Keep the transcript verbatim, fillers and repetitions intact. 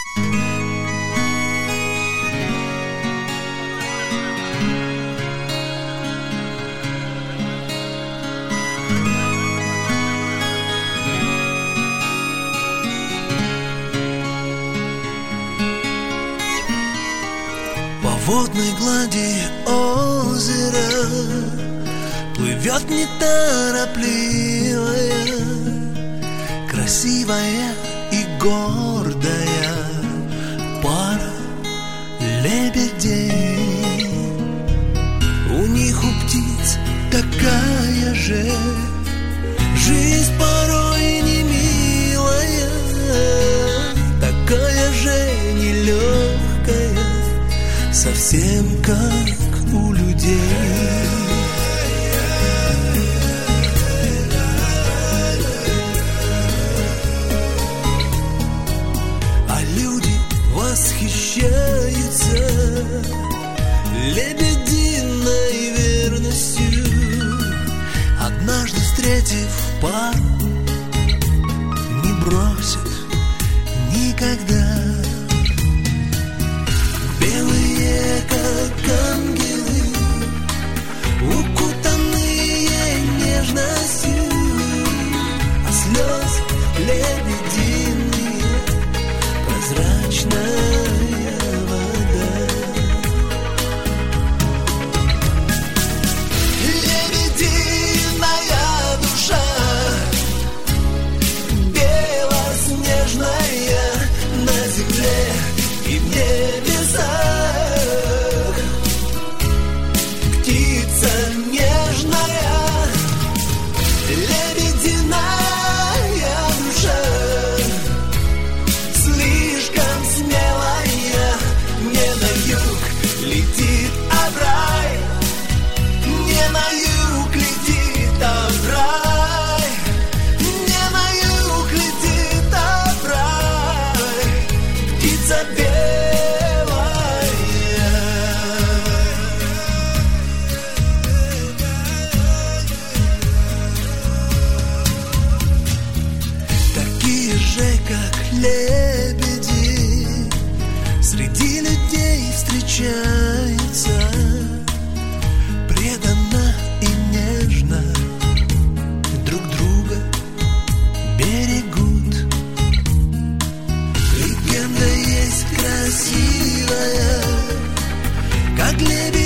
водной глади озера плывет неторопливая, красивая и гордая пара лебедей. У них, у птиц, такая же жизнь порой не милая, такая же нелегкая, совсем как у людей. А люди восхищаются лебединой верностью. Однажды встретив пару, не бросят никогда. Белые, как ангелы, укутанные нежностью, а слез лебединые, прозрачная вода. Лебединая душа, белоснежная на земле и в небесах, птица нежная, лебединая душа, слишком смелая, не на юг летит, а в рай, не на юг летит, а в рай, не на юг летит, а в рай, птица белая. Такие же, как лебеди, среди людей встречаются, преданно и нежно друг друга берегут. Легенда есть красивая, как лебедь